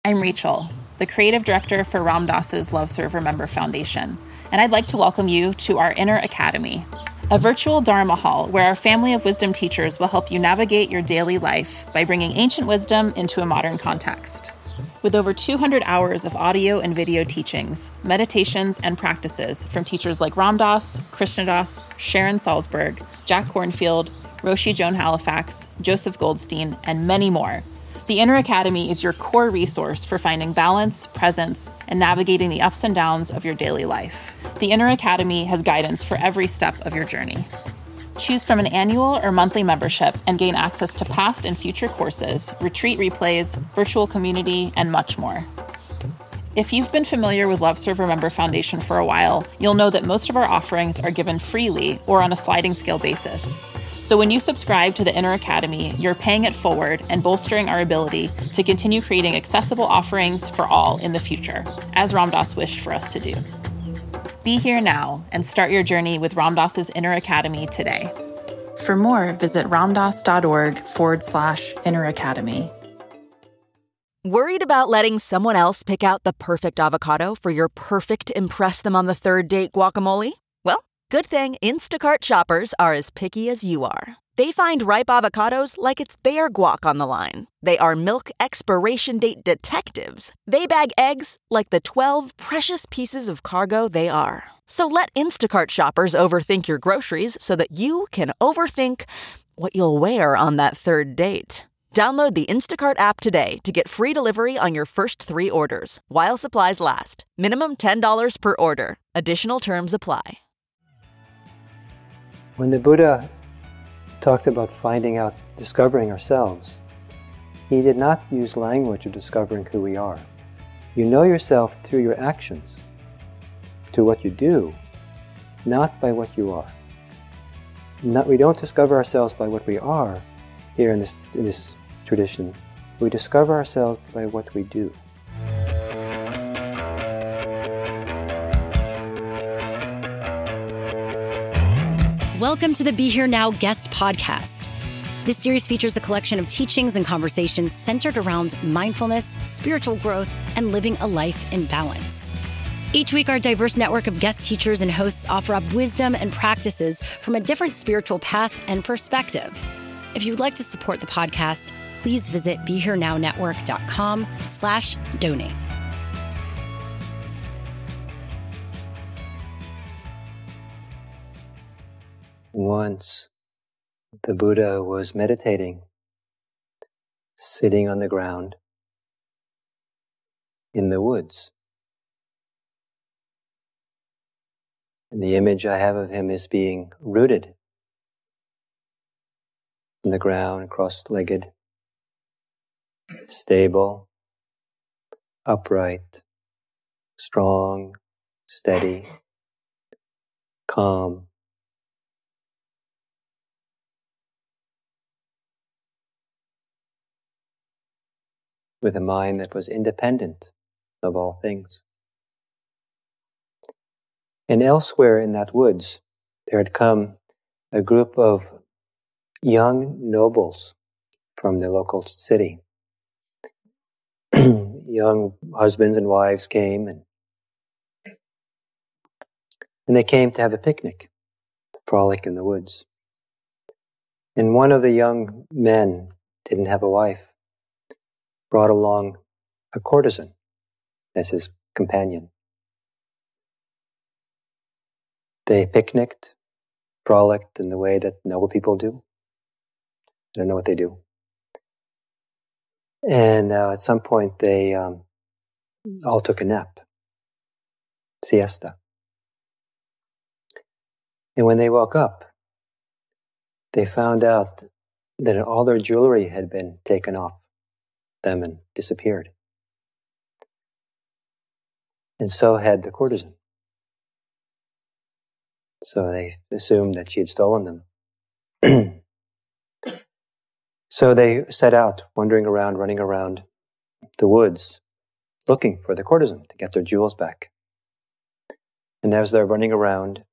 I'm Rachel, the creative director for Ram Dass's Love Serve Remember Foundation, and I'd like to welcome you to our Inner Academy, a virtual Dharma hall where our family of wisdom teachers will help you navigate your daily life by bringing ancient wisdom into a modern context. With over 200 hours of audio and video teachings, meditations, and practices from teachers like Ram Dass, Krishna Das, Sharon Salzberg, Jack Kornfield, Roshi Joan Halifax, Joseph Goldstein, and many more, the Inner Academy is your core resource for finding balance, presence, and navigating the ups and downs of your daily life. The Inner Academy has guidance for every step of your journey. Choose from an annual or monthly membership and gain access to past and future courses, retreat replays, virtual community, and much more. If you've been familiar with Love Serve Remember Foundation for a while, you'll know that most of our offerings are given freely or on a sliding scale basis. So when you subscribe to the Inner Academy, you're paying it forward and bolstering our ability to continue creating accessible offerings for all in the future, as Ram Dass wished for us to do. Be here now and start your journey with Ram Dass's Inner Academy today. For more, visit ramdass.org/Inner Academy. Worried about letting someone else pick out the perfect avocado for your perfect impress them on the third date guacamole? Well, good thing Instacart shoppers are as picky as you are. They find ripe avocados like it's their guac on the line. They are milk expiration date detectives. They bag eggs like the 12 precious pieces of cargo they are. So let Instacart shoppers overthink your groceries so that you can overthink what you'll wear on that third date. Download the Instacart app today to get free delivery on your first 3 orders, while supplies last. Minimum $10 per order. Additional terms apply. When the Buddha talked about discovering ourselves, he did not use language of discovering who we are. You know yourself through your actions, through what you do, not by what you are. We don't discover ourselves by what we are here in this tradition. We discover ourselves by what we do. Welcome to the Be Here Now guest podcast. This series features a collection of teachings and conversations centered around mindfulness, spiritual growth, and living a life in balance. Each week, our diverse network of guest teachers and hosts offer up wisdom and practices from a different spiritual path and perspective. If you'd like to support the podcast, please visit BeHereNowNetwork.com/donate. Once, the Buddha was meditating, sitting on the ground in the woods. And the image I have of him is being rooted on the ground, cross-legged, stable, upright, strong, steady, calm. With a mind that was independent of all things. And elsewhere in that woods, there had come a group of young nobles from the local city. Young husbands and wives came, and they came to have a picnic, frolic in the woods. And one of the young men didn't have a wife, brought along a courtesan as his companion. They picnicked, frolicked in the way that noble people do. I don't know what they do. And at some point they all took a nap, siesta. And when they woke up, they found out that all their jewelry had been taken off them and disappeared. And so had the courtesan. So they assumed that she had stolen them. So they set out, wandering around, running around the woods, looking for the courtesan to get their jewels back. And as they're running around,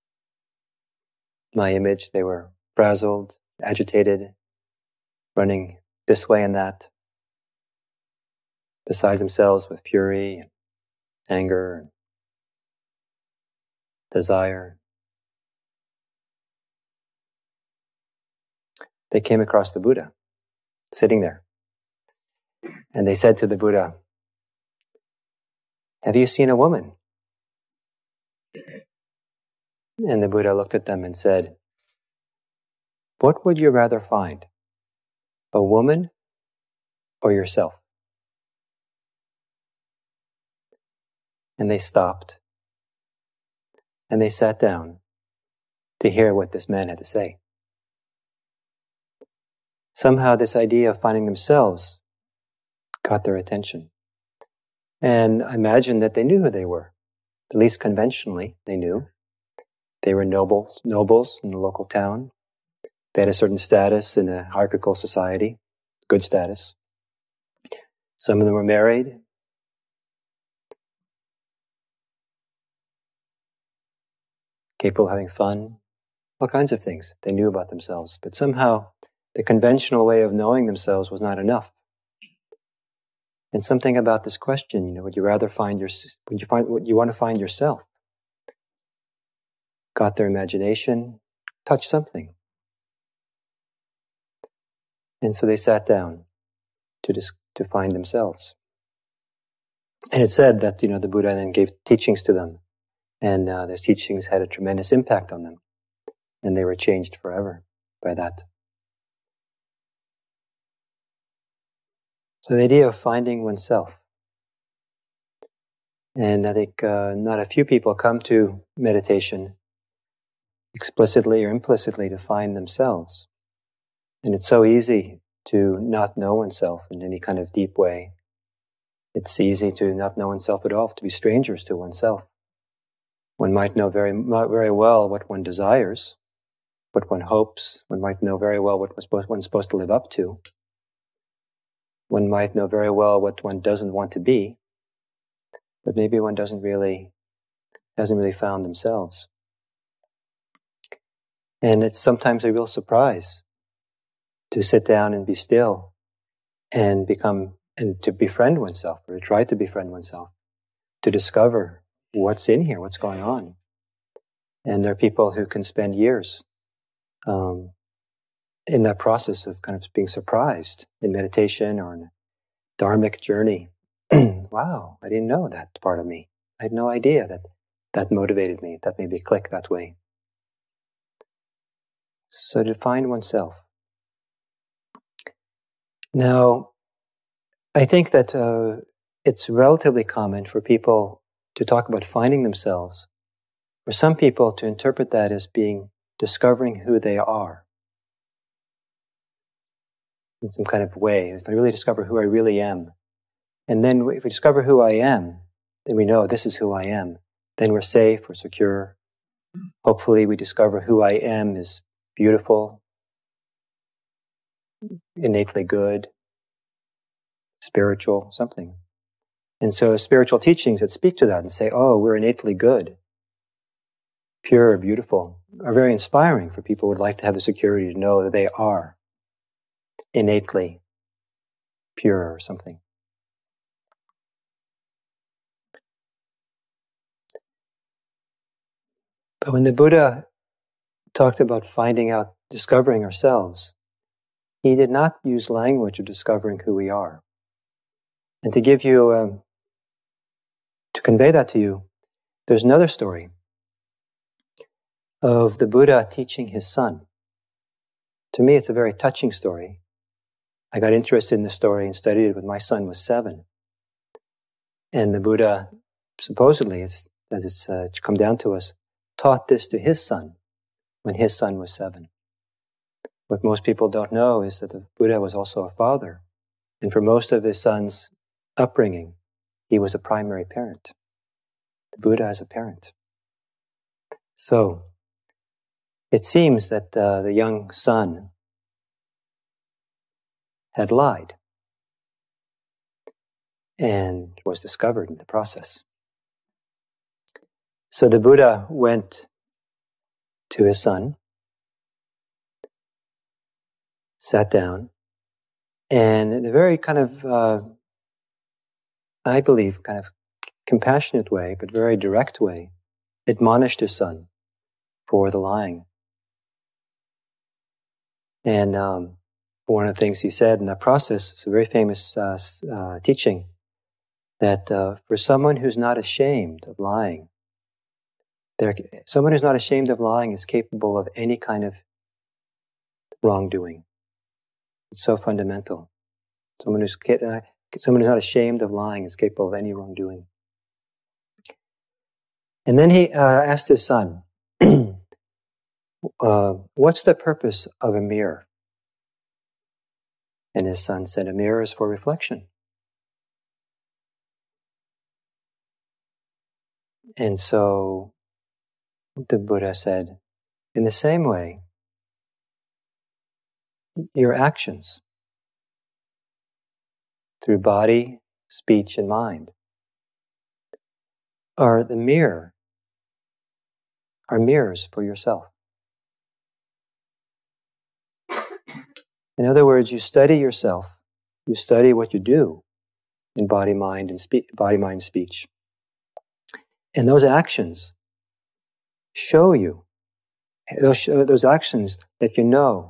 my image, they were frazzled, agitated, running this way and that. beside themselves with fury and anger and desire. They came across the Buddha sitting there. And they said to the Buddha, "Have you seen a woman?" And the Buddha looked at them and said, "What would you rather find? A woman or yourself?" And they stopped. And they sat down to hear what this man had to say. Somehow this idea of finding themselves got their attention. And I imagine that they knew who they were. At least conventionally, they knew. They were nobles in the local town. They had a certain status in a hierarchical society, good status. Some of them were married. Capable of having fun, all kinds of things they knew about themselves. But somehow the conventional way of knowing themselves was not enough. And something about this question, would you want to find yourself? Got their imagination, touched something. And so they sat down to find themselves. And it said that, the Buddha then gave teachings to them. And those teachings had a tremendous impact on them. And they were changed forever by that. So the idea of finding oneself. And I think not a few people come to meditation explicitly or implicitly to find themselves. And it's so easy to not know oneself in any kind of deep way. It's easy to not know oneself at all, to be strangers to oneself. One might know very well what one desires, what one hopes. One might know very well what one's supposed to live up to. One might know very well what one doesn't want to be, but maybe one hasn't really found themselves. And it's sometimes a real surprise to sit down and be still and to befriend oneself, or to try to befriend oneself, to discover what's in here, what's going on. And there are people who can spend years in that process of kind of being surprised in meditation or in a dharmic journey. Wow, I didn't know that part of me. I had no idea that motivated me, that made me click that way. So to find oneself. Now, I think that it's relatively common for people to talk about finding themselves, for some people to interpret that as discovering who they are in some kind of way. If I really discover who I really am, and then if we discover who I am, then we know this is who I am. Then we're safe, we're secure. Hopefully we discover who I am is beautiful, innately good, spiritual, something. And so spiritual teachings that speak to that and say, oh, we're innately good, pure, beautiful, are very inspiring for people who would like to have the security to know that they are innately pure or something. But when the Buddha talked about discovering ourselves, he did not use language of discovering who we are. And to give you, to convey that to you, there's another story of the Buddha teaching his son. To me, it's a very touching story. I got interested in the story and studied it when my son was 7. And the Buddha, supposedly, as it's come down to us, taught this to his son when his son was 7. What most people don't know is that the Buddha was also a father. And for most of his son's upbringing, he was a primary parent. The Buddha is a parent. So, it seems that the young son had lied and was discovered in the process. So the Buddha went to his son, sat down, and in a very kind of I believe, kind of compassionate way, but very direct way, admonished his son for the lying. And one of the things he said in that process, it's a very famous teaching, that for someone who's not ashamed of lying, someone who's not ashamed of lying is capable of any kind of wrongdoing. It's so fundamental. Someone who's not ashamed of lying is capable of any wrongdoing. And then he asked his son, what's the purpose of a mirror? And his son said, a mirror is for reflection. And so the Buddha said, in the same way, your actions through body, speech, and mind are mirrors for yourself. In other words, you study yourself, you study what you do in body, mind, speech. And those actions show you, those actions that you know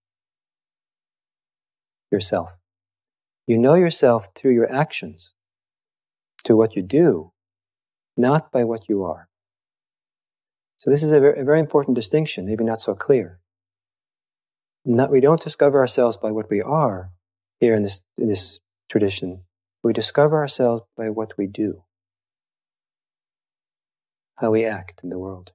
yourself. You know yourself through your actions, to what you do, not by what you are. So this is a very important distinction, maybe not so clear. We don't discover ourselves by what we are here in this tradition. We discover ourselves by what we do, how we act in the world.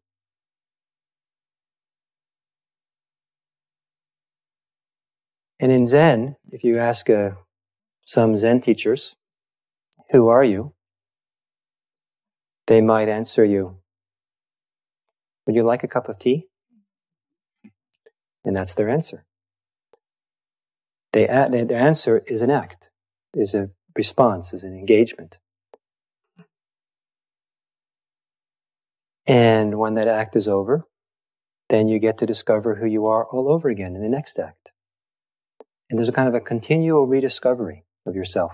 And in Zen, if you ask some Zen teachers, who are you? They might answer you, would you like a cup of tea? And that's their answer. Their answer is an act, is a response, is an engagement. And when that act is over, then you get to discover who you are all over again in the next act. And there's a kind of a continual rediscovery of yourself,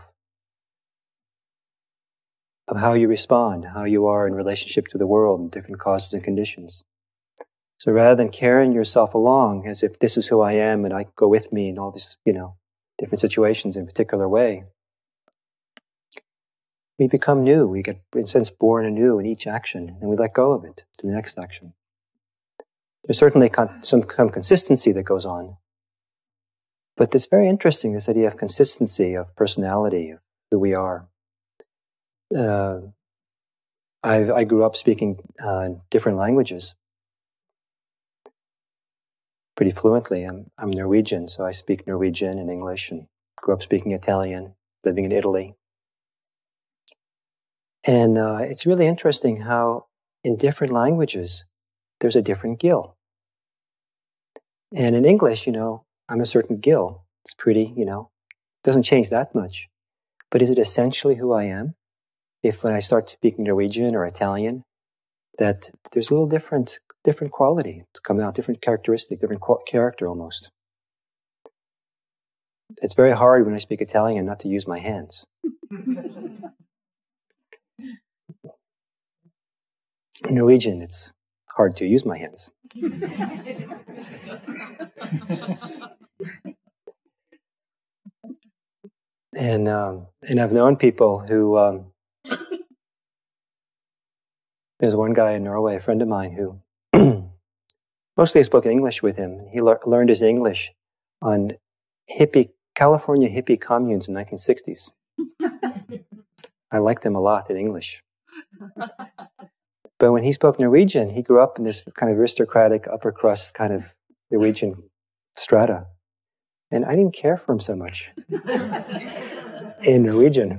of how you respond, how you are in relationship to the world and different causes and conditions. So rather than carrying yourself along as if this is who I am and I go with me in all these, different situations in a particular way, we become new. We get, in a sense, born anew in each action, and we let go of it to the next action. There's certainly some consistency that goes on. But it's very interesting, this idea of consistency, of personality, of who we are. I grew up speaking different languages pretty fluently. I'm Norwegian, so I speak Norwegian and English, and grew up speaking Italian, living in Italy. And it's really interesting how in different languages, there's a different Gil. And in English, I'm a certain Gil. It's pretty, doesn't change that much. But is it essentially who I am? If when I start speaking Norwegian or Italian, that there's a little different quality to come out, different characteristic, different character almost. It's very hard when I speak Italian not to use my hands. In Norwegian, it's hard to use my hands. And I've known people who, there's one guy in Norway, a friend of mine, who mostly I spoke English with him. He learned his English on California hippie communes in the 1960s. I liked him a lot in English. But when he spoke Norwegian, he grew up in this kind of aristocratic, upper crust kind of Norwegian strata. And I didn't care for him so much in Norwegian.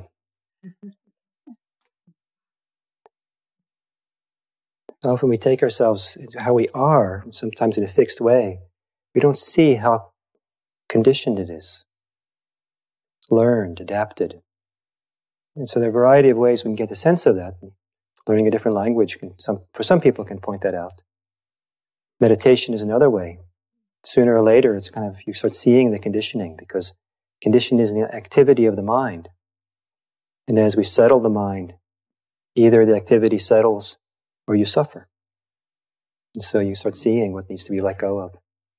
Often we take ourselves, how we are, sometimes in a fixed way. We don't see how conditioned it is, learned, adapted. And so there are a variety of ways we can get a sense of that. Learning a different language, for some people, can point that out. Meditation is another way. Sooner or later, it's kind of, you start seeing the conditioning, because conditioning is the activity of the mind. And as we settle the mind, either the activity settles or you suffer. And so you start seeing what needs to be let go of.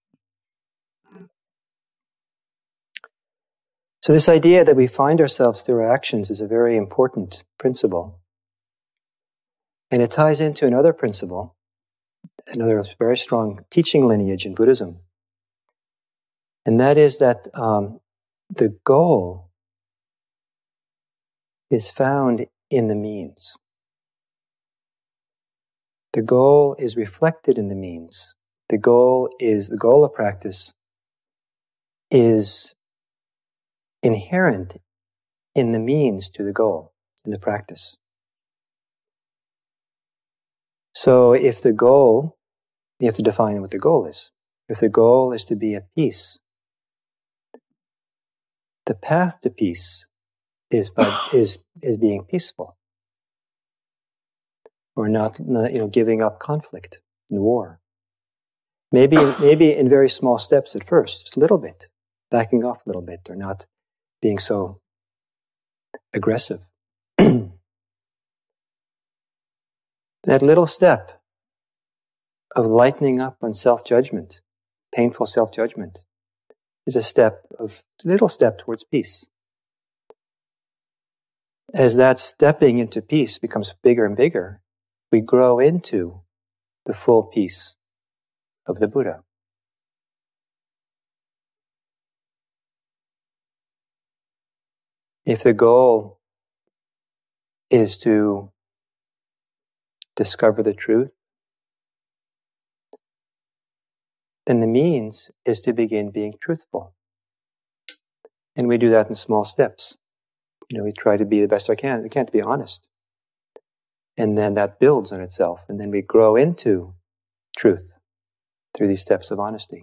So this idea that we find ourselves through our actions is a very important principle. And it ties into another principle, another very strong teaching lineage in Buddhism. And that is that the goal is found in the means. The goal is reflected in the means. The goal of practice is inherent in the means to the goal, in the practice. So if the goal, you have to define what the goal is. If the goal is to be at peace, the path to peace is being peaceful, or not giving up conflict and war. Maybe in very small steps at first, just a little bit, backing off a little bit, or not being so aggressive. That little step of lightening up on self-judgment, painful self-judgment, is a little step towards peace. As that stepping into peace becomes bigger and bigger, we grow into the full peace of the Buddha. If the goal is to discover the truth, then the means is to begin being truthful. And we do that in small steps. We try to be the best we can to be honest. And then that builds on itself. And then we grow into truth through these steps of honesty.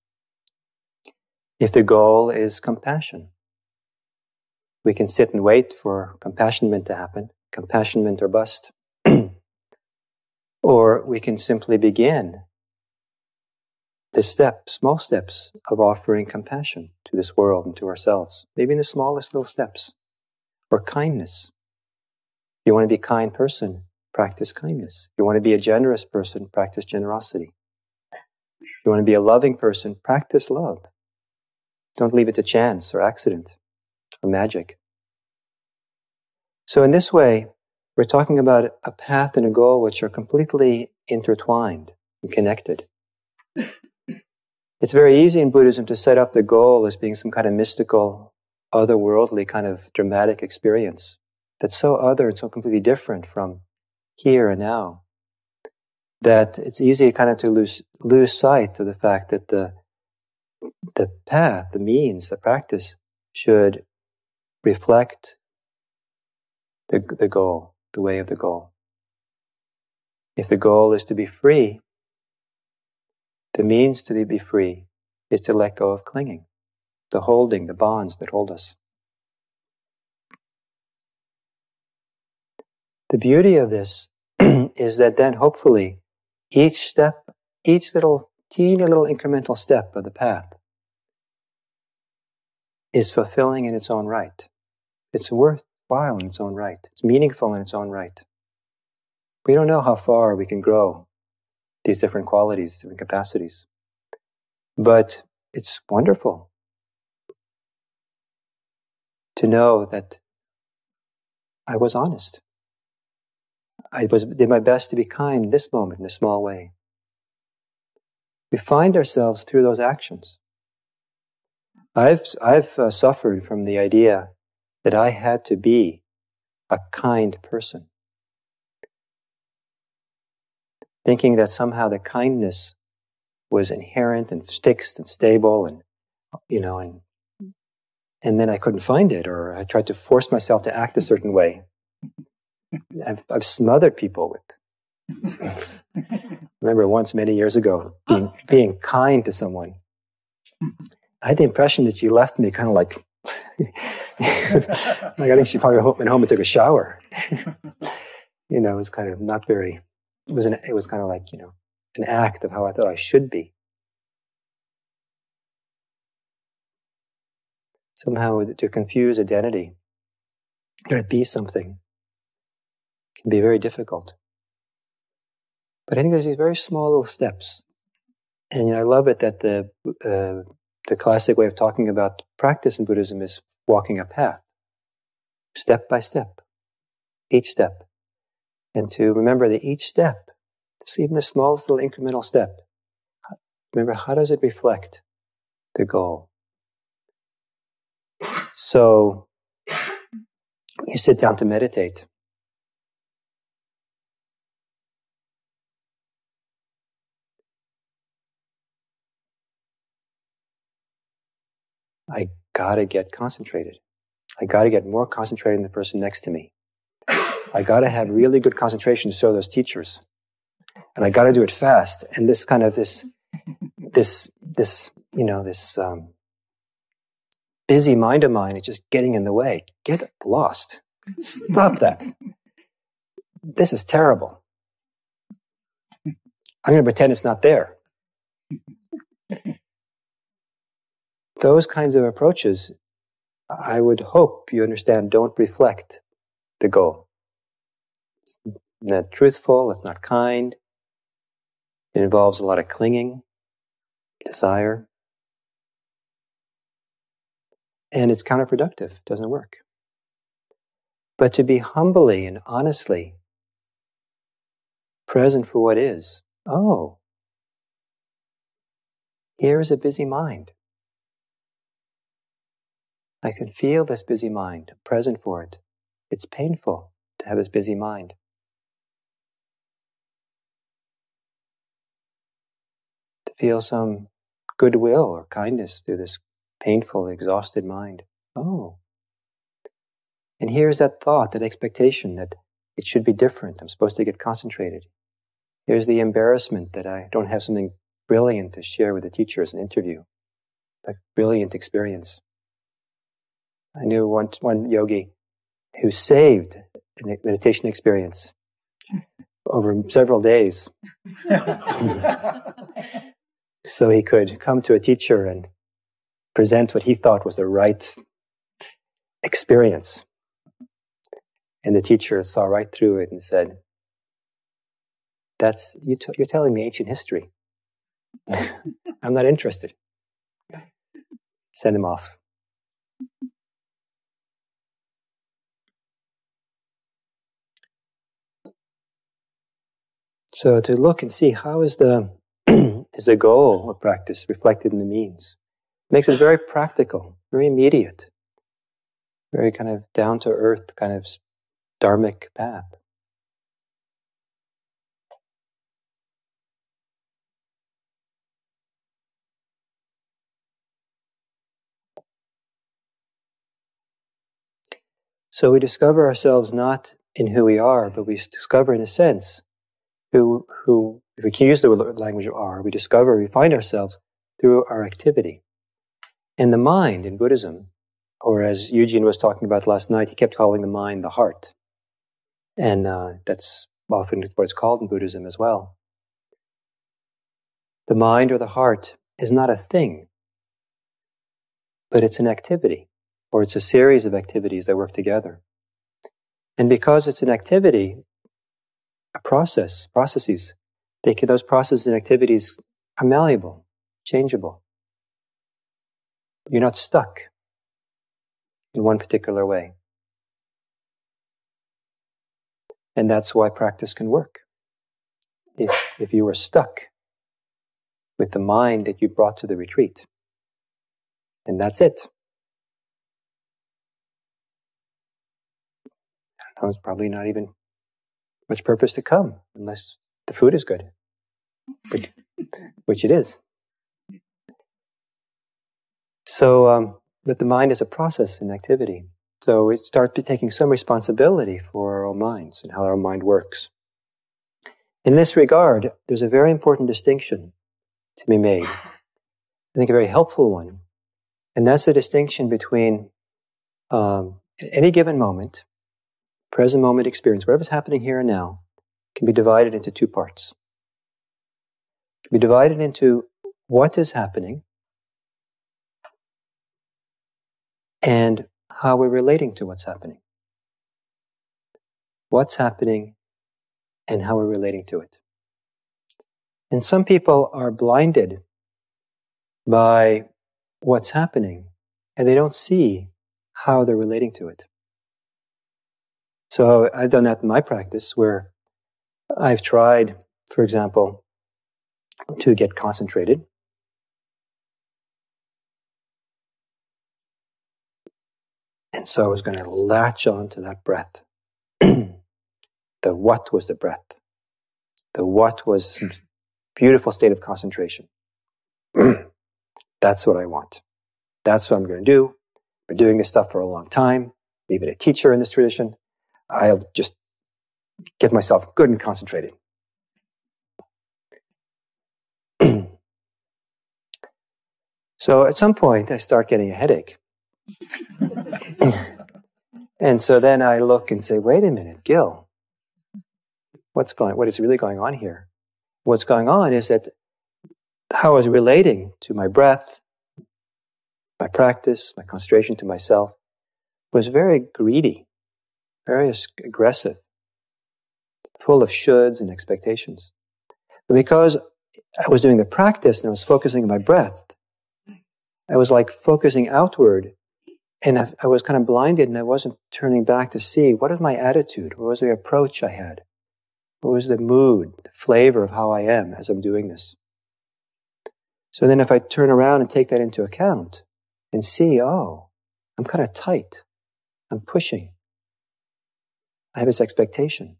If the goal is compassion, we can sit and wait for compassionment to happen, compassionment or bust. Or we can simply begin the small steps of offering compassion to this world and to ourselves, maybe in the smallest little steps. Or kindness. If you want to be a kind person, practice kindness. If you want to be a generous person, practice generosity. If you want to be a loving person, practice love. Don't leave it to chance or accident or magic. So in this way, we're talking about a path and a goal which are completely intertwined and connected. It's very easy in Buddhism to set up the goal as being some kind of mystical, otherworldly kind of dramatic experience that's so other and so completely different from here and now that it's easy kind of to lose sight of the fact that the path, the means, the practice should reflect the goal, the way of the goal. If the goal is to be free, the means to be free is to let go of clinging, the holding, the bonds that hold us. The beauty of this is that then hopefully each little teeny little incremental step of the path is fulfilling in its own right. It's worthwhile in its own right. It's meaningful in its own right. We don't know how far we can grow these different qualities, different capacities. But it's wonderful to know that I was honest. I did my best to be kind in this moment in a small way. We find ourselves through those actions. I've suffered from the idea that I had to be a kind person, thinking that somehow the kindness was inherent and fixed and stable, and then I couldn't find it, or I tried to force myself to act a certain way. I've smothered people with. Remember once many years ago being kind to someone. I had the impression that she left me kind of like I think she probably went home and took a shower. It was kind of not very. It was kind of like an act of how I thought I should be. Somehow to confuse identity or to be something can be very difficult. But I think there's these very small little steps. And I love it that the classic way of talking about practice in Buddhism is walking a path, step by step, each step. And to remember that each step, even the smallest little incremental step, remember, how does it reflect the goal? So, you sit down to meditate. I gotta get concentrated. I gotta get more concentrated than the person next to me. I gotta have really good concentration to show those teachers. And I gotta do it fast. And this busy mind of mine is just getting in the way. Get lost. Stop that. This is terrible. I'm going to pretend it's not there. Those kinds of approaches, I would hope you understand, don't reflect the goal. It's not truthful, it's not kind. It involves a lot of clinging, desire. And it's counterproductive, it doesn't work. But to be humbly and honestly present for what is, oh, here's a busy mind. I can feel this busy mind, present for it. It's painful to have this busy mind. To feel some goodwill or kindness through this painful, exhausted mind. Oh. And here's that thought, that expectation that it should be different. I'm supposed to get concentrated. Here's the embarrassment that I don't have something brilliant to share with the teacher as an interview. A brilliant experience. I knew one yogi who saved a meditation experience over several days. So he could come to a teacher and present what he thought was the right experience. And the teacher saw right through it and said, you're telling me ancient history. I'm not interested. Send him off. So to look and see how is the goal of practice reflected in the means. Makes it very practical, very immediate, very kind of down-to-earth kind of dharmic path. So we discover ourselves not in who we are, but we discover, in a sense, who if we can use the language of are, we find ourselves through our activity. And the mind in Buddhism, or as Eugene was talking about last night, he kept calling the mind the heart. And that's often what it's called in Buddhism as well. The mind or the heart is not a thing, but it's an activity, or it's a series of activities that work together. And because it's an activity, processes, those processes and activities are malleable, changeable. You're not stuck in one particular way. And that's why practice can work. If you were stuck with the mind that you brought to the retreat, and that's it. There's probably not even much purpose to come unless the food is good, which it is. So, but the mind is a process and activity. So we start taking some responsibility for our own minds and how our mind works. In this regard, there's a very important distinction to be made. I think a very helpful one. And that's the distinction between at any given moment, present moment experience, whatever's happening here and now, can be divided into two parts. It can be divided into what is happening and how we're relating to what's happening. what's happening and how we're relating to it. And some people are blinded by what's happening, and they don't see how they're relating to it. So I've done that in my practice, where I've tried, for example, to get concentrated. And so I was going to latch on to that breath. The what was the breath. The what was some beautiful state of concentration. That's what I want. That's what I'm going to do. I've been doing this stuff for a long time. I'm even a teacher in this tradition. I'll just get myself good and concentrated. So at some point, I start getting a headache. And so then I look and say, wait a minute, Gil, what is really going on here? What's going on is that how I was relating to my breath, my practice, my concentration to myself, was very greedy, very aggressive, full of shoulds and expectations. But because I was doing the practice and I was focusing on my breath, I was like focusing outward, and I was kind of blinded, and I wasn't turning back to see what was my attitude, what was the approach I had, what was the mood, the flavor of how I am as I'm doing this. So then if I turn around and take that into account and see, oh, I'm kind of tight, I'm pushing, I have this expectation.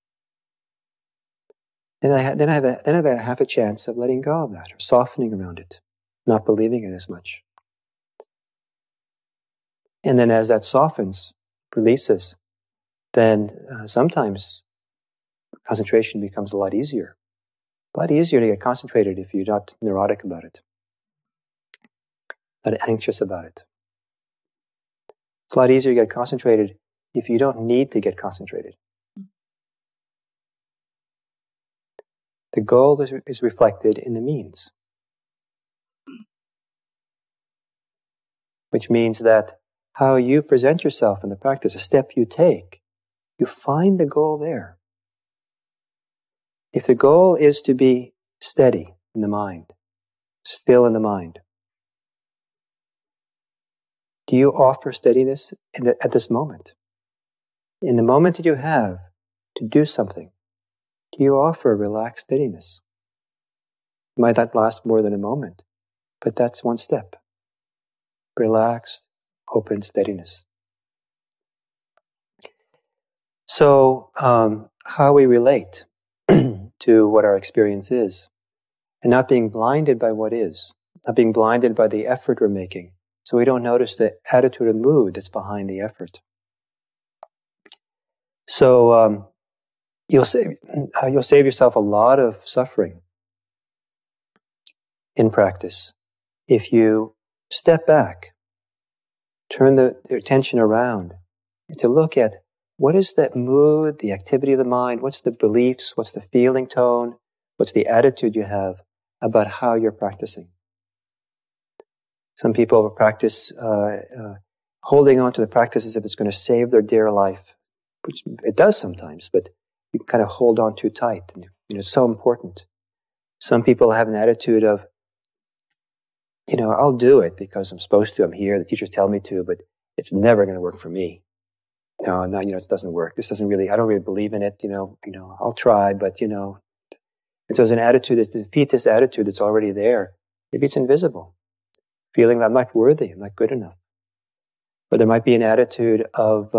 And then I have a chance of letting go of that, or softening around it, not believing it as much. And then as that softens, releases, then sometimes concentration becomes a lot easier. A lot easier to get concentrated if you're not neurotic about it, not anxious about it. It's a lot easier to get concentrated if you don't need to get concentrated. The goal is reflected in the means. Which means that how you present yourself in the practice, a step you take, you find the goal there. If the goal is to be steady in the mind, still in the mind, do you offer steadiness at this moment? In the moment that you have to do something, do you offer relaxed steadiness? It might not last more than a moment, but that's one step. Relaxed, open steadiness. So, how we relate to what our experience is, and not being blinded by what is, not being blinded by the effort we're making, so we don't notice the attitude and mood that's behind the effort. So, you'll save yourself a lot of suffering in practice if you step back, turn the attention around, and to look at what is that mood, the activity of the mind, what's the beliefs, what's the feeling tone, what's the attitude you have about how you're practicing. Some people practice holding on to the practice as if it's going to save their dear life, which it does sometimes, but you kind of hold on too tight, and it's so important. Some people have an attitude of, I'll do it because I'm supposed to, I'm here, the teachers tell me to, but it's never going to work for me. No, it doesn't work. This doesn't really, I don't really believe in it, I'll try, but, And so there's an attitude to defeat this attitude that's already there. Maybe it's invisible. Feeling that I'm not worthy, I'm not good enough. But there might be an attitude of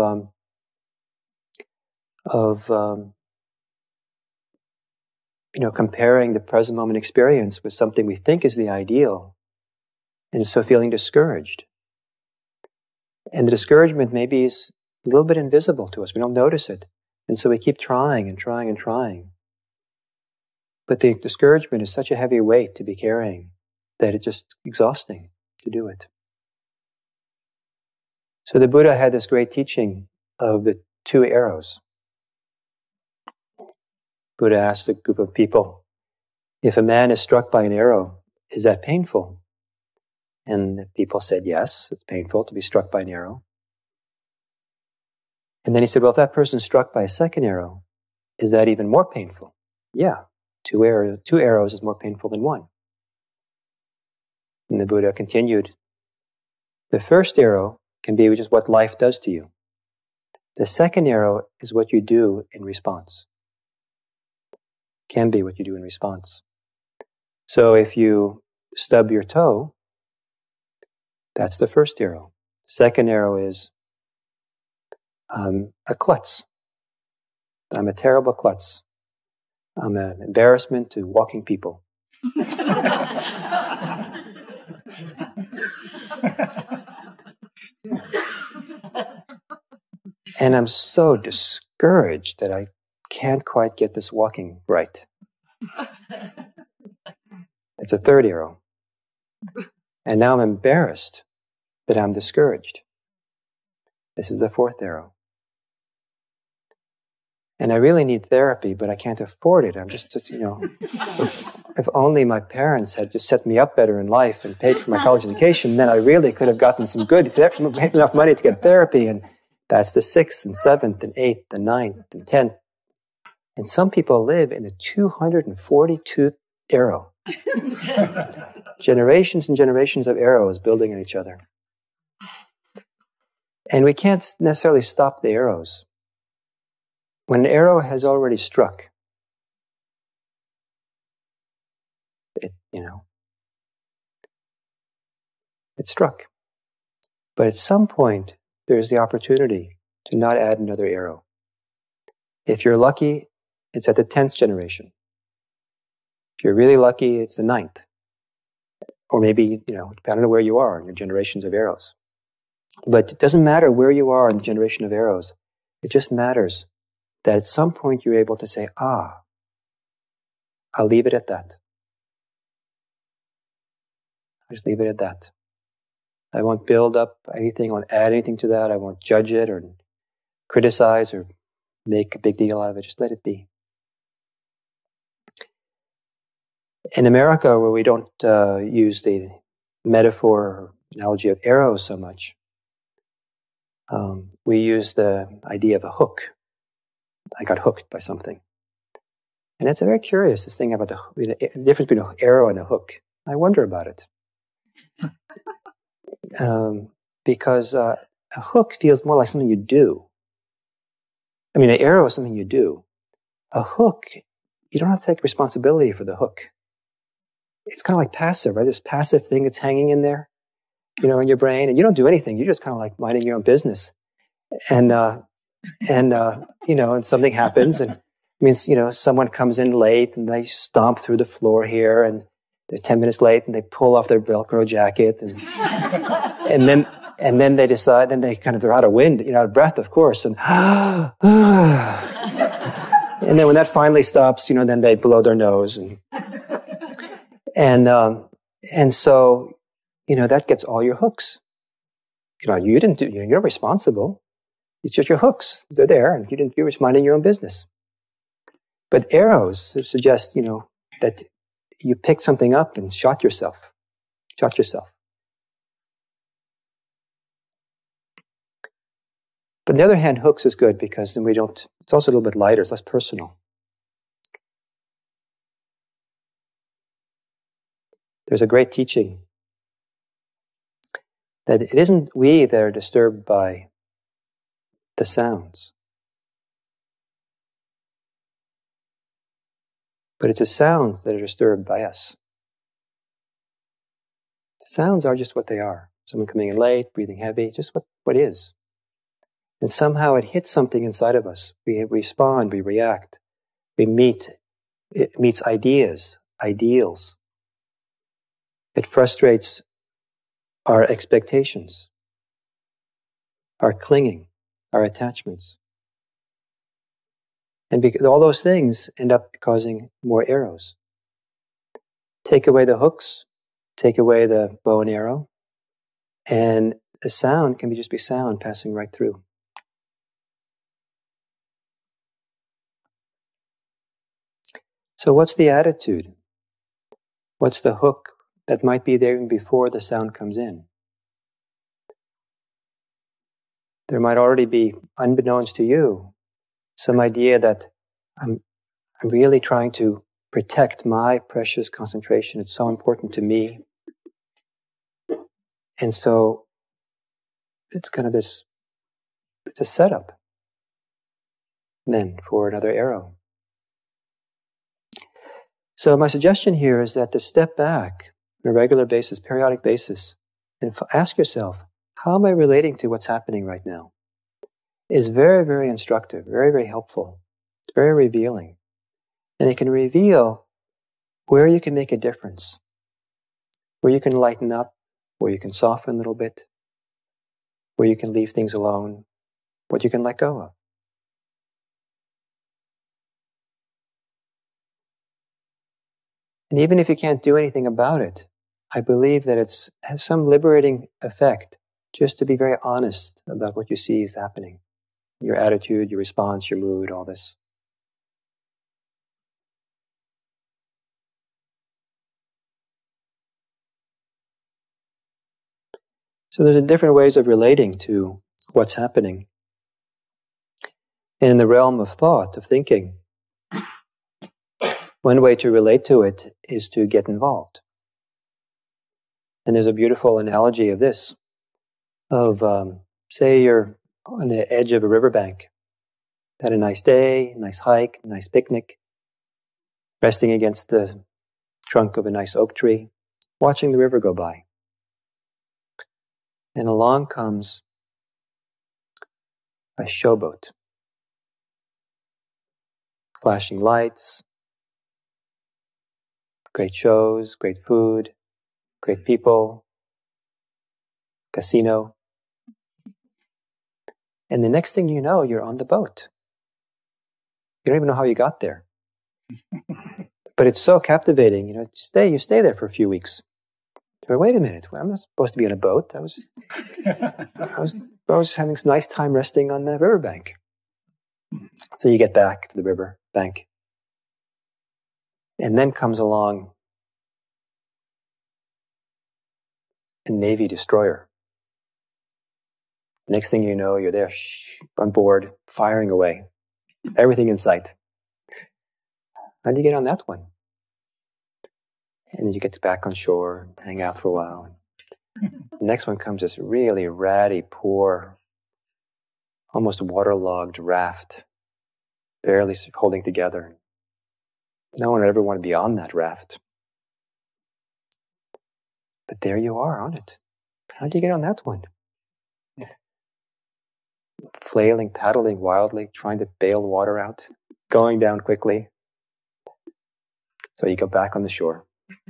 comparing the present moment experience with something we think is the ideal, and so feeling discouraged. And the discouragement maybe is a little bit invisible to us. We don't notice it. And so we keep trying and trying and trying. But the discouragement is such a heavy weight to be carrying that it's just exhausting to do it. So the Buddha had this great teaching of the 2 arrows. Buddha asked a group of people, if a man is struck by an arrow, is that painful? And the people said, yes, it's painful to be struck by an arrow. And then he said, well, if that person's struck by a second arrow, is that even more painful? Yeah, two arrows is more painful than one. And the Buddha continued, the first arrow can be just what life does to you. The second arrow is what you do in response. Can be what you do in response. So if you stub your toe, that's the first arrow. Second arrow is, a klutz. I'm a terrible klutz. I'm an embarrassment to walking people. And I'm so discouraged that I can't quite get this walking right. It's a third arrow. And now I'm embarrassed that I'm discouraged. This is the fourth arrow. And I really need therapy, but I can't afford it. I'm just if only my parents had just set me up better in life and paid for my college education, then I really could have gotten some enough money to get therapy. And that's the 6th and 7th and 8th and 9th and 10th. And some people live in the 242th arrow. Generations and generations of arrows building on each other. And we can't necessarily stop the arrows. When an arrow has already struck, it struck. But at some point, there's the opportunity to not add another arrow. If you're lucky, it's at the 10th generation. If you're really lucky, it's the 9th. Or maybe, depending on where you are in your generations of arrows. But it doesn't matter where you are in the generation of arrows. It just matters that at some point you're able to say, I'll leave it at that. I just leave it at that. I won't build up anything, I won't add anything to that, I won't judge it or criticize or make a big deal out of it, just let it be. In America, where we don't use the metaphor or analogy of arrows so much, we use the idea of a hook. I got hooked by something. And it's a very curious, this thing about the difference between an arrow and a hook. I wonder about it. Because a hook feels more like something you do. I mean, an arrow is something you do. A hook, you don't have to take responsibility for the hook. It's kind of like passive, right? This passive thing that's hanging in there, in your brain, and you don't do anything. You're just kind of like minding your own business. And something happens, and it means, someone comes in late and they stomp through the floor here, and they're 10 minutes late and they pull off their Velcro jacket, and then they decide, then they're out of wind, out of breath, of course, and and then when that finally stops, then they blow their nose, and so, that gets all your hooks. You didn't do, you're responsible. It's just your hooks. They're there, and you're just minding your own business. But arrows suggest, that you picked something up and shot yourself. But on the other hand, hooks is good because then it's also a little bit lighter, it's less personal. There's a great teaching that it isn't we that are disturbed by the sounds, but it's the sounds that are disturbed by us. The sounds are just what they are. Someone coming in late, breathing heavy, just what is. And somehow it hits something inside of us. We respond, we react. It meets ideas, ideals. It frustrates our expectations, our clinging, our attachments. And all those things end up causing more arrows. Take away the hooks, take away the bow and arrow, and the sound can just be sound passing right through. So what's the attitude? What's the hook that might be there even before the sound comes in? there might already be, unbeknownst to you, some idea that I'm really trying to protect my precious concentration. It's so important to me. And so it's kind of it's a setup then for another arrow. So my suggestion here is that to step back on a regular basis, periodic basis, and ask yourself, how am I relating to what's happening right now? Is very, very instructive, very, very helpful. It's very revealing. And it can reveal where you can make a difference, where you can lighten up, where you can soften a little bit, where you can leave things alone, what you can let go of. And even if you can't do anything about it, I believe that it has some liberating effect just to be very honest about what you see is happening. Your attitude, your response, your mood, all this. So there's different ways of relating to what's happening. In the realm of thought, of thinking, one way to relate to it is to get involved. And there's a beautiful analogy of this, of say you're on the edge of a riverbank, had a nice day, nice hike, nice picnic, resting against the trunk of a nice oak tree, watching the river go by. And along comes a showboat. Flashing lights, great shows, great food, great people, casino. And the next thing you know, you're on the boat. You don't even know how you got there. But it's so captivating, you stay there for a few weeks. But wait a minute, I'm not supposed to be on a boat. I was just having a nice time resting on the riverbank. So you get back to the river bank. And then comes along a Navy destroyer. Next thing you know, you're there on board, firing away. Everything in sight. How do you get on that one? And then you get back on shore, hang out for a while. The next one comes this really ratty, poor, almost waterlogged raft, barely holding together. No one would ever want to be on that raft. But there you are on it. How do you get on that one? Flailing, paddling wildly, trying to bail water out, going down quickly. So you go back on the shore.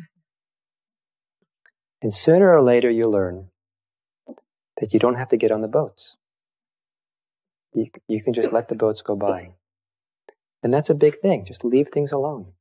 And sooner or later you learn that you don't have to get on the boats. You can just let the boats go by. And that's a big thing. Just leave things alone.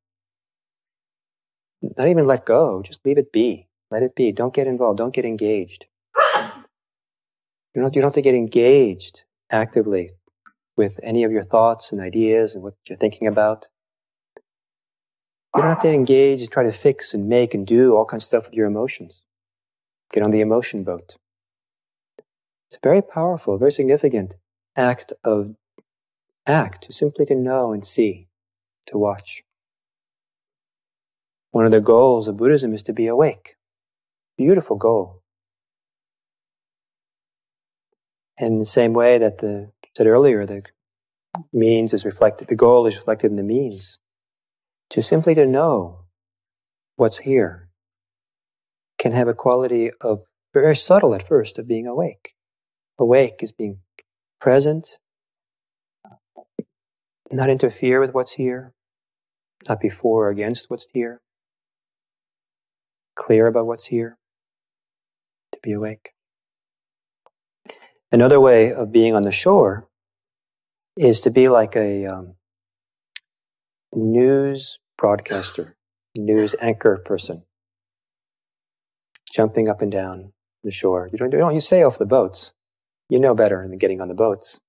Not even let go, just leave it be. Let it be. Don't get involved. Don't get engaged. You don't have to get engaged actively with any of your thoughts and ideas and what you're thinking about. You don't have to engage and try to fix and make and do all kinds of stuff with your emotions. Get on the emotion boat. It's a very powerful, very significant act, simply to know and see, to watch. One of the goals of Buddhism is to be awake. Beautiful goal. And in the same way that said earlier, the means is reflected, the goal is reflected in the means. Simply to know what's here can have a quality of, very subtle at first, of being awake. Awake is being present, not interfere with what's here, not before or against what's here, clear about what's here, to be awake. Another way of being on the shore is to be like a news broadcaster, news anchor person, jumping up and down the shore. You stay off the boats. You know better than getting on the boats.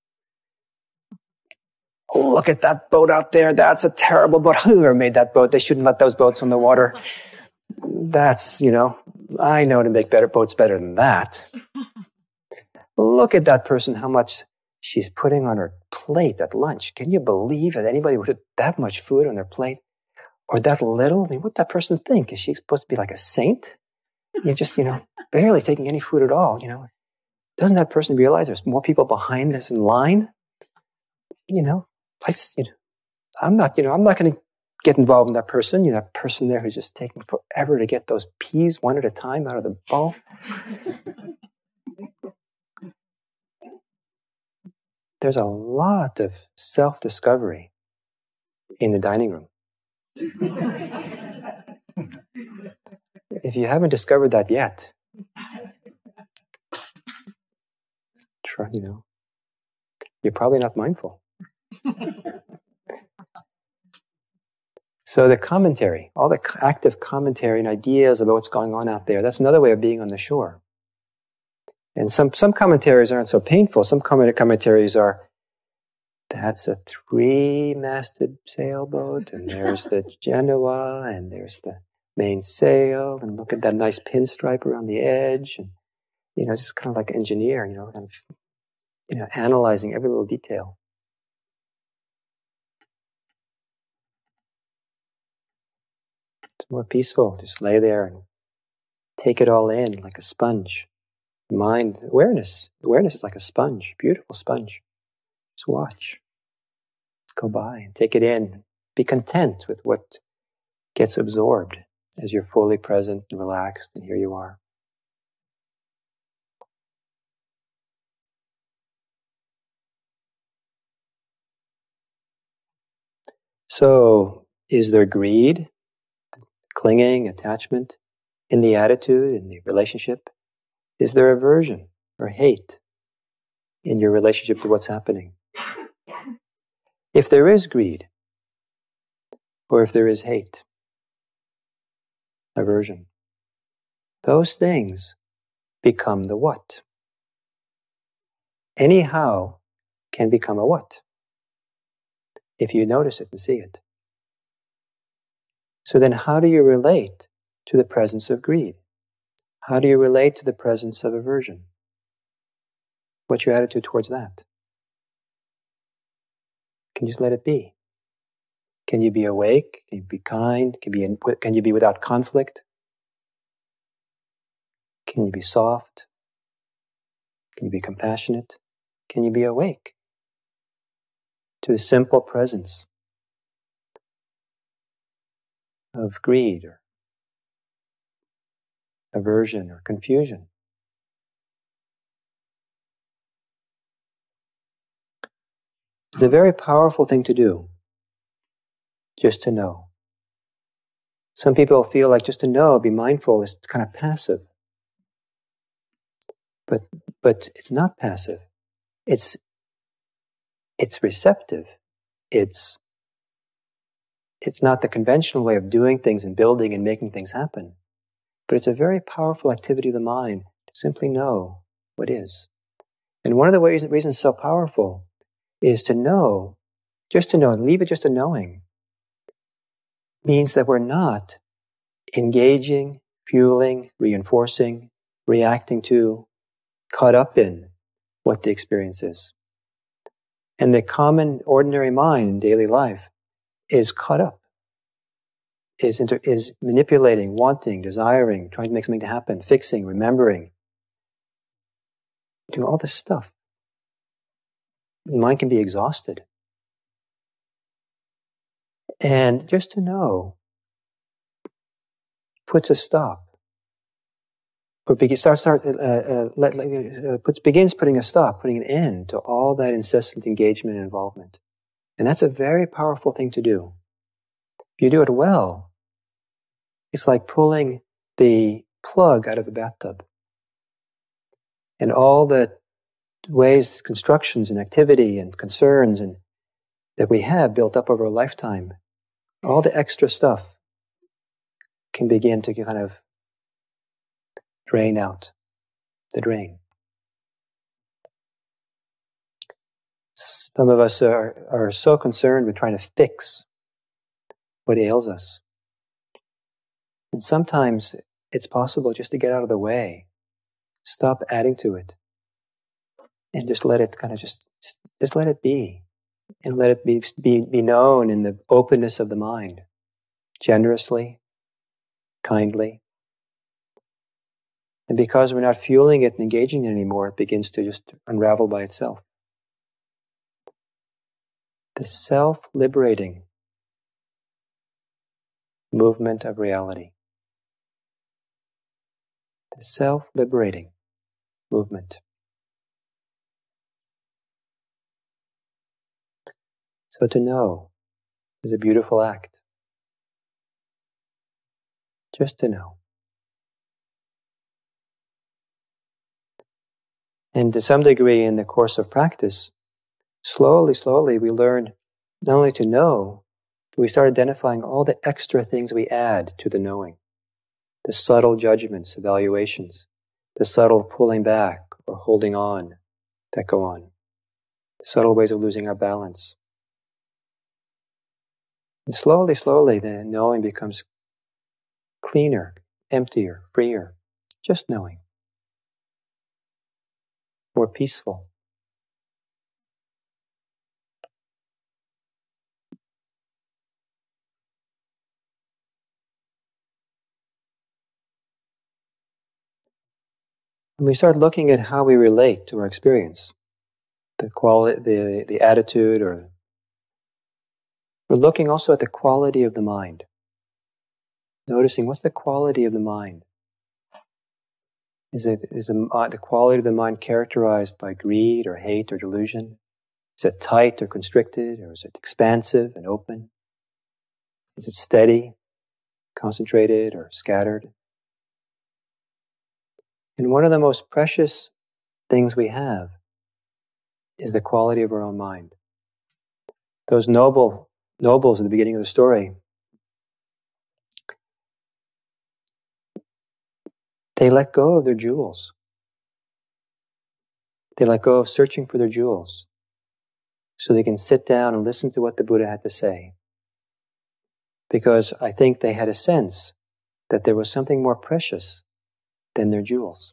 Oh, look at that boat out there. That's a terrible boat. Whoever made that boat? They shouldn't let those boats on the water. That's, I know to make better boats better than that. Look at that person, how much she's putting on her plate at lunch. Can you believe that anybody would put that much food on their plate? Or that little? I mean, what'd that person think? Is she supposed to be like a saint? You're just, barely taking any food at all, Doesn't that person realize there's more people behind us in line? I'm not going to get involved in that person. That person there who's just taking forever to get those peas one at a time out of the bowl. There's a lot of self-discovery in the dining room. If you haven't discovered that yet, try, you're probably not mindful. So the commentary, all the active commentary and ideas about what's going on out there, that's another way of being on the shore. And some commentaries aren't so painful. Some commentaries are, that's a 3-masted sailboat, and there's the Genoa, and there's the main sail, and look at that nice pinstripe around the edge, and, just kind of like engineer, analyzing every little detail. It's more peaceful. Just lay there and take it all in like a sponge. Mind, awareness is like a sponge, beautiful sponge. Just watch. Go by and take it in. Be content with what gets absorbed as you're fully present and relaxed, and here you are. So, is there greed, clinging, attachment in the attitude, in the relationship? Is there aversion or hate in your relationship to what's happening? If there is greed, or if there is hate, aversion, those things become the what. Any how can become a what, if you notice it and see it. So then how do you relate to the presence of greed? How do you relate to the presence of aversion? What's your attitude towards that? Can you just let it be? Can you be awake? Can you be kind? Can you be without conflict? Can you be soft? Can you be compassionate? Can you be awake to the simple presence of greed or aversion or confusion? It's a very powerful thing to do, just to know. Some people feel like just to know, be mindful, is kind of passive. But it's not passive. It's receptive. It's not the conventional way of doing things and building and making things happen. But it's a very powerful activity of the mind to simply know what is. And one of the reasons it's so powerful is to know, just to know, and leave it just to knowing, means that we're not engaging, fueling, reinforcing, reacting to, caught up in what the experience is. And the common, ordinary mind in daily life is caught up, is manipulating, wanting, desiring, trying to make something to happen, fixing, remembering, doing all this stuff. The mind can be exhausted. And just to know puts a stop, or begins putting a stop, putting an end to all that incessant engagement and involvement. And that's a very powerful thing to do. If you do it well, it's like pulling the plug out of a bathtub. And all the ways, constructions and activity and concerns and that we have built up over a lifetime, all the extra stuff can begin to kind of drain out the drain. Some of us are so concerned with trying to fix what ails us. And sometimes it's possible just to get out of the way. Stop adding to it. And just let it kind of just let it be. And let it be known in the openness of the mind, generously, kindly. And because we're not fueling it and engaging it anymore, it begins to just unravel by itself. The self-liberating movement of reality. The self-liberating movement. So to know is a beautiful act. Just to know. And to some degree in the course of practice, slowly we learn not only to know, but we start identifying all the extra things we add to the knowing. The subtle judgments, evaluations, the subtle pulling back or holding on that go on. The subtle ways of losing our balance. And slowly, the knowing becomes cleaner, emptier, freer. Just knowing. More peaceful. When we start looking at how we relate to our experience, the quality, the attitude, or we're looking also at the quality of the mind. Noticing what's the quality of the mind. Is the quality of the mind characterized by greed or hate or delusion? Is it tight or constricted, or is it expansive and open? Is it steady, concentrated, or scattered? And one of the most precious things we have is the quality of our own mind. Those nobles at the beginning of the story, they let go of their jewels. They let go of searching for their jewels so they can sit down and listen to what the Buddha had to say. Because I think they had a sense that there was something more precious than their jewels.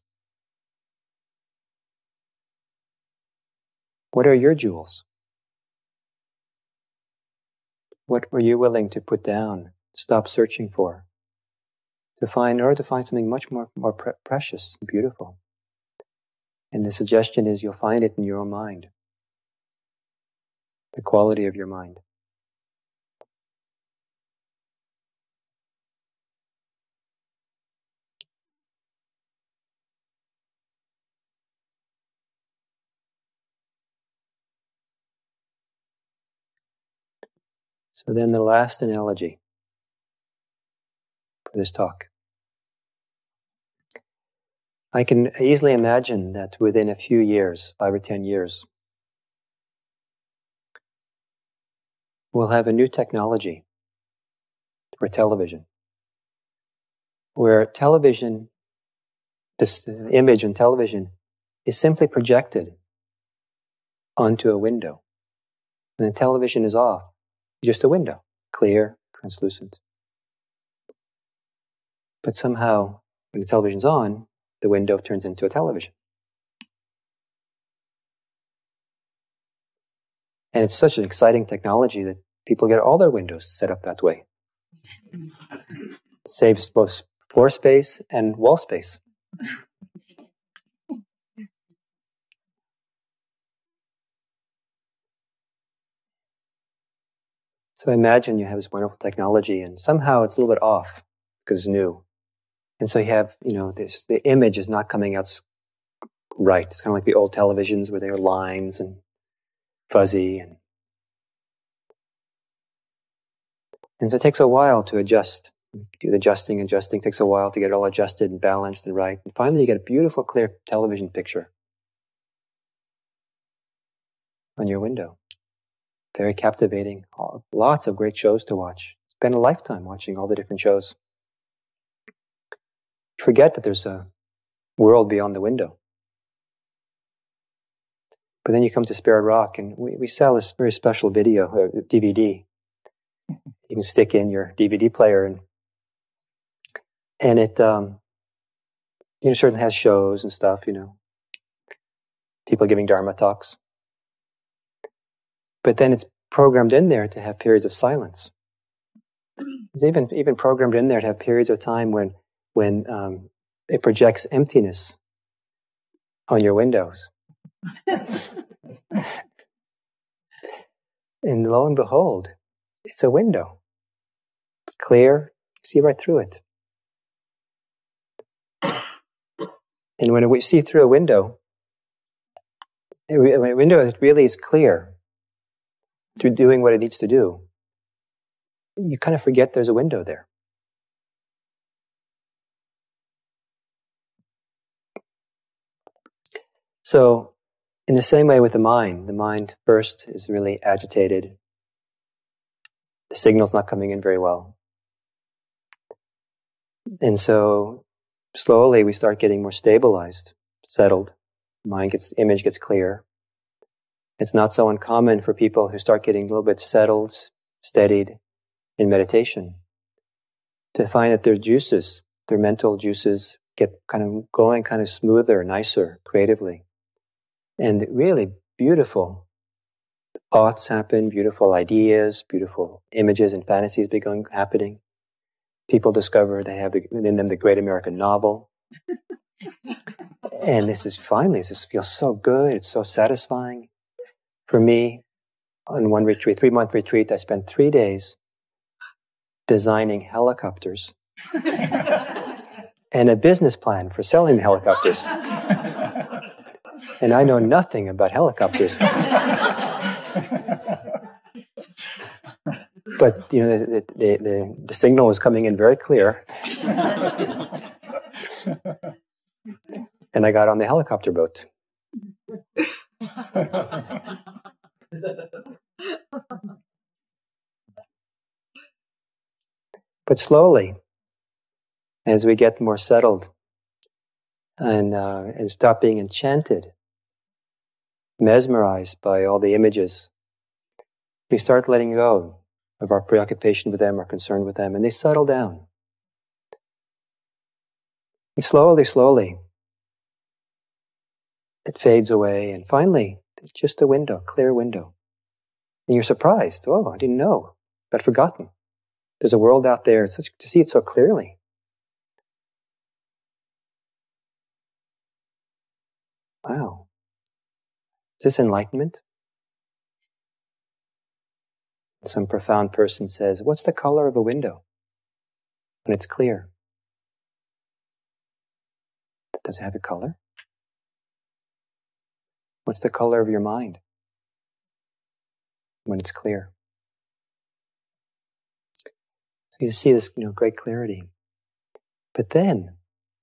What are your jewels? What were you willing to put down, stop searching for, to find something much more precious and beautiful? And the suggestion is you'll find it in your own mind. The quality of your mind. So then the last analogy for this talk. I can easily imagine that within a few years, 5 or 10 years, we'll have a new technology for television, where television, this image on television, is simply projected onto a window. And the television is off, just a window, clear, translucent. But somehow, when the television's on, the window turns into a television. And it's such an exciting technology that people get all their windows set up that way. Saves both floor space and wall space. So imagine you have this wonderful technology and somehow it's a little bit off because it's new. And so you have, the image is not coming out right. It's kind of like the old televisions where there are lines and fuzzy. And so it takes a while to adjust. Do the adjusting takes a while to get it all adjusted and balanced and right. And finally you get a beautiful, clear television picture on your window. Very captivating. Lots of great shows to watch. Spend a lifetime watching all the different shows. Forget that there's a world beyond the window. But then you come to Spirit Rock and we sell this very special video, DVD. You can stick in your DVD player and it, certainly has shows and stuff, people giving Dharma talks. But then it's programmed in there to have periods of silence. It's even programmed in there to have periods of time when it projects emptiness on your windows. And lo and behold, it's a window. Clear, see right through it. And when we see through a window that really is clear, to doing what it needs to do, you kind of forget there's a window there. So, in the same way with the mind first is really agitated. The signal's not coming in very well. And so, slowly we start getting more stabilized, settled. Image gets clear. It's not so uncommon for people who start getting a little bit settled, steadied in meditation, to find that their mental juices get kind of going kind of smoother, nicer, creatively. And really beautiful thoughts happen, beautiful ideas, beautiful images and fantasies happening. People discover they have within them the great American novel. And this feels so good, it's so satisfying. For me, on one retreat, 3-month retreat, I spent 3 days designing helicopters and a business plan for selling the helicopters. And I know nothing about helicopters. But, the signal was coming in very clear. And I got on the helicopter boat. But slowly, as we get more settled and stop being enchanted, mesmerized by all the images, we start letting go of our preoccupation with them, our concern with them, and they settle down. And slowly, it fades away, and finally, it's just a window, clear window. And you're surprised. Oh, I didn't know. I'd forgotten. There's a world out there to see it so clearly. Wow. Is this enlightenment? Some profound person says, what's the color of a window when it's clear? Does it have a color? What's the color of your mind when it's clear? So you see this, great clarity. But then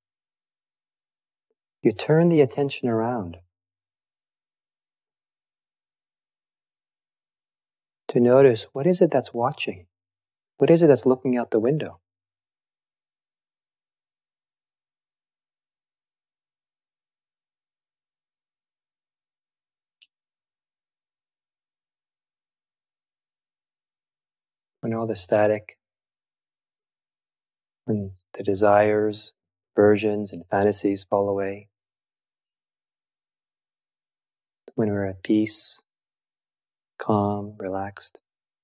you turn the attention around to notice, what is it that's watching? What is it that's looking out the window? When all the static, when the desires, versions, and fantasies fall away, when we're at peace, calm, relaxed,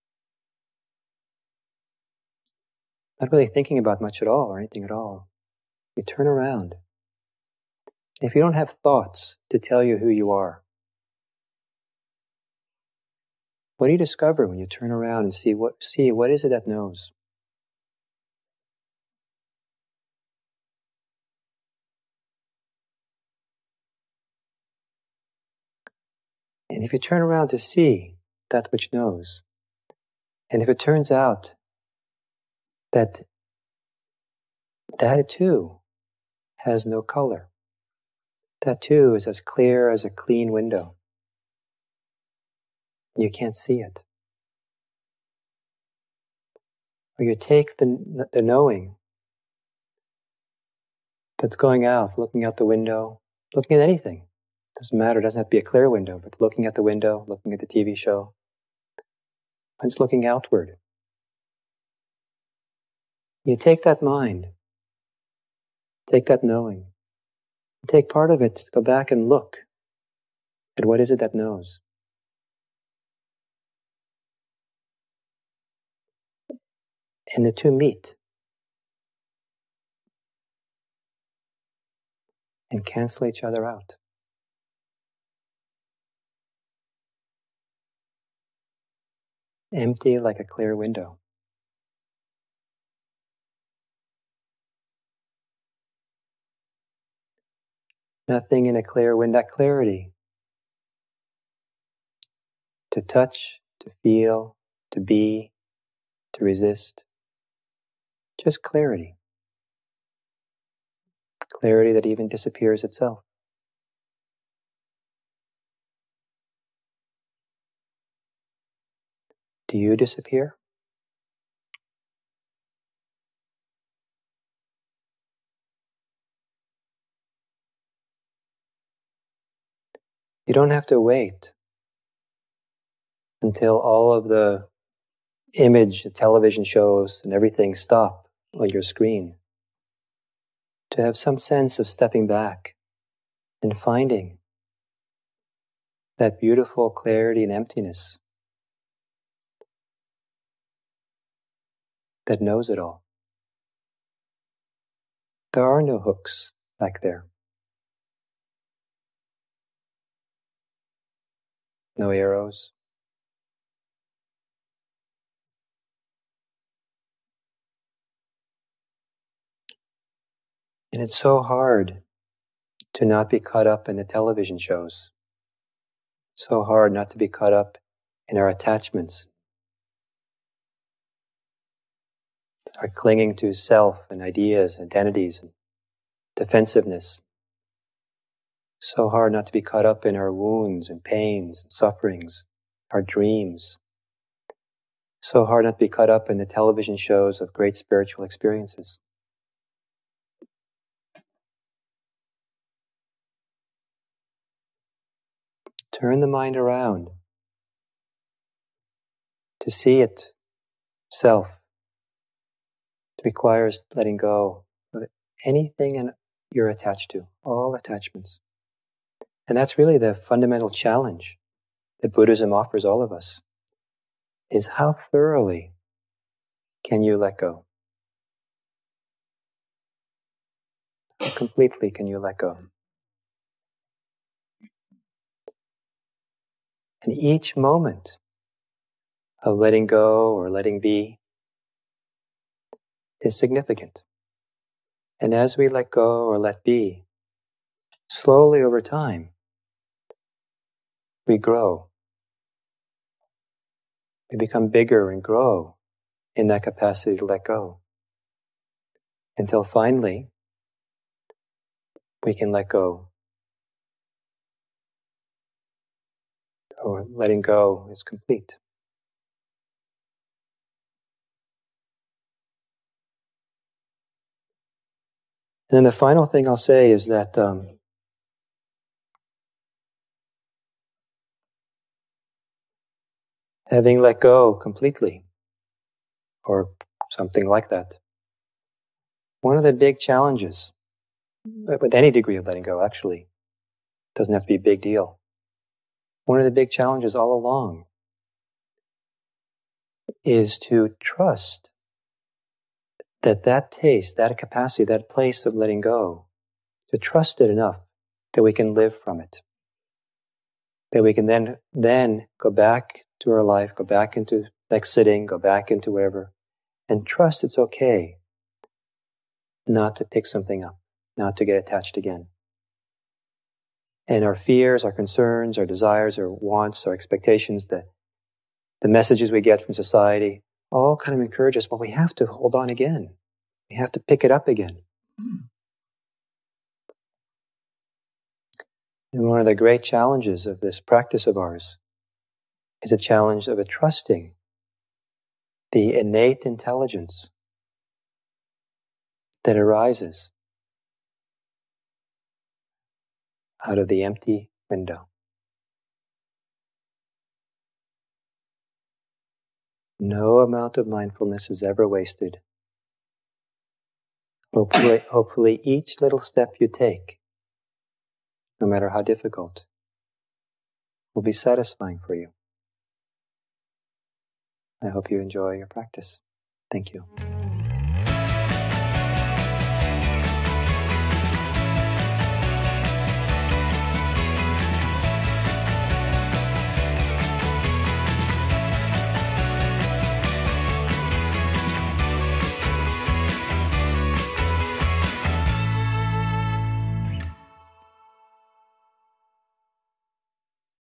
not really thinking about much at all or anything at all, you turn around. If you don't have thoughts to tell you who you are, what do you discover when you turn around and see what is it that knows? And if you turn around to see that which knows, and if it turns out that too has no color, that too is as clear as a clean window, you can't see it. Or you take the knowing that's going out, looking out the window, looking at anything. Doesn't matter, it doesn't have to be a clear window, but looking at the window, looking at the TV show, and it's looking outward. You take that mind, take that knowing, take part of it to go back and look And what is it that knows? And the two meet and cancel each other out. Empty like a clear window. Nothing in a clear window. That clarity to touch, to feel, to be, to resist. Just clarity. Clarity that even disappears itself. Do you disappear? You don't have to wait until all of the image, the television shows, and everything stop on your screen to have some sense of stepping back and finding that beautiful clarity and emptiness that knows it all. There are no hooks back there. No arrows. And it's so hard to not be caught up in the television shows. So hard not to be caught up in our attachments, our clinging to self and ideas, identities, and defensiveness. So hard not to be caught up in our wounds and pains and sufferings, our dreams. So hard not to be caught up in the television shows of great spiritual experiences. Turn the mind around to see itself. It requires letting go of anything you're attached to, all attachments. And that's really the fundamental challenge that Buddhism offers all of us, is how thoroughly can you let go? How completely can you let go? And each moment of letting go or letting be is significant. And as we let go or let be, slowly over time, we grow. We become bigger and grow in that capacity to let go. Until finally, we can let go. Or letting go is complete. And then the final thing I'll say is that having let go completely, or something like that, one of the big challenges, with any degree of letting go actually, doesn't have to be a big deal. One of the big challenges all along is to trust that taste, that capacity, that place of letting go, to trust it enough that we can live from it. That we can then go back to our life, go back into next sitting, go back into wherever, and trust it's okay not to pick something up, not to get attached again. And our fears, our concerns, our desires, our wants, our expectations, the messages we get from society, all kind of encourage us, well, we have to hold on again. We have to pick it up again. And one of the great challenges of this practice of ours is a challenge of trusting the innate intelligence that arises out of the empty window. No amount of mindfulness is ever wasted. Hopefully each little step you take, no matter how difficult, will be satisfying for you. I hope you enjoy your practice. Thank you.